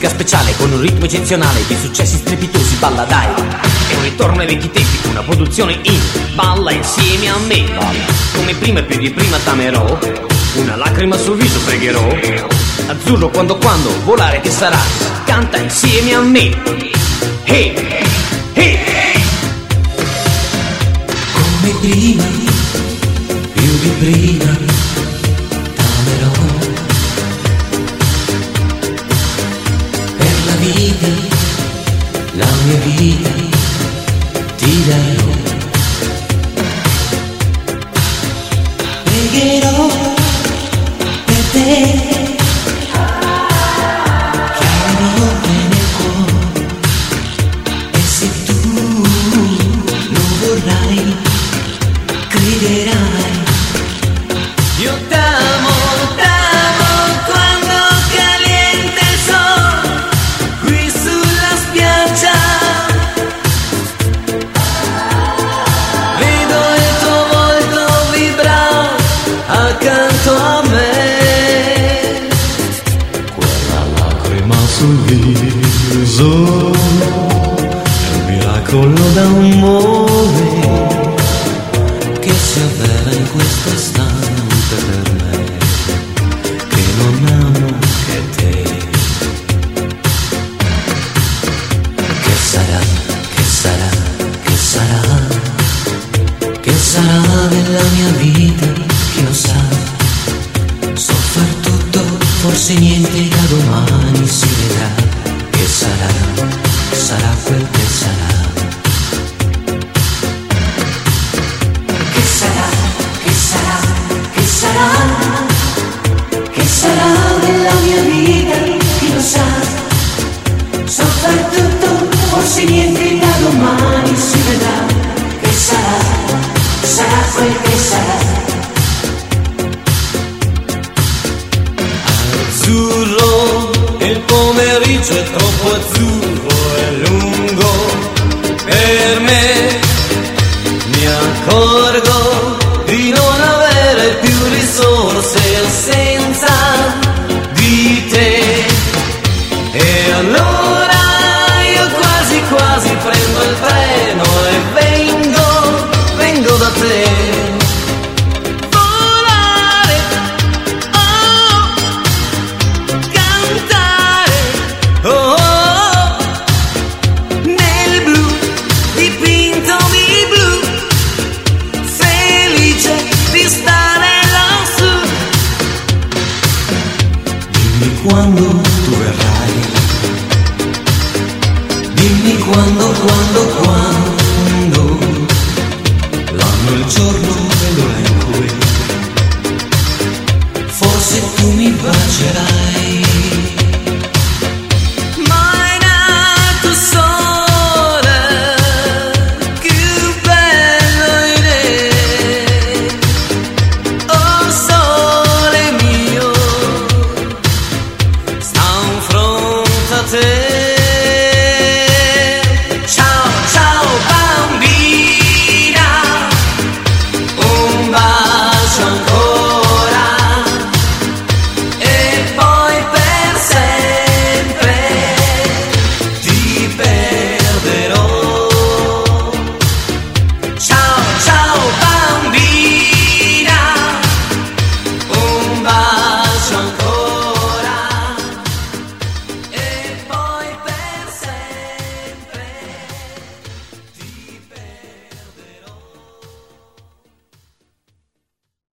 musica speciale con un ritmo eccezionale di successi strepitosi, balla dai. È un ritorno ai vecchi tempi, una produzione in balla insieme a me. Come prima e più di prima t'amerò, una lacrima sul viso pregherò. Azzurro quando volare che sarà, canta insieme a me. Hey, hey, hey. Come prima, più di prima t'amerò. Per la vita, la mia vita ti darò. Pregherò per te, chiamerò nel cuore, e se tu lo vorrai, crederai. Io t'amo quando calienta il sole qui sulla spiaggia. Vedo il tuo volto vibrare accanto a me. Quella lacrima sul viso è un miracolo d'amore che si avvera in questo istante per me, che non amo che te. Che sarà, che sarà, che sarà, che sarà nella mia vita, chi lo sa. So far tutto, forse niente da domani si vedrà. Che sarà, sarà quel che sarà. Che sarà, che sarà, che sarà, che sarà nella mia vita, chi lo sa. So far tutto, forse niente da domani si vedrà. Che sarà, sarà quel che sarà. Azzurro, il pomeriggio è troppo azzurro e lungo per me. Mi accorgo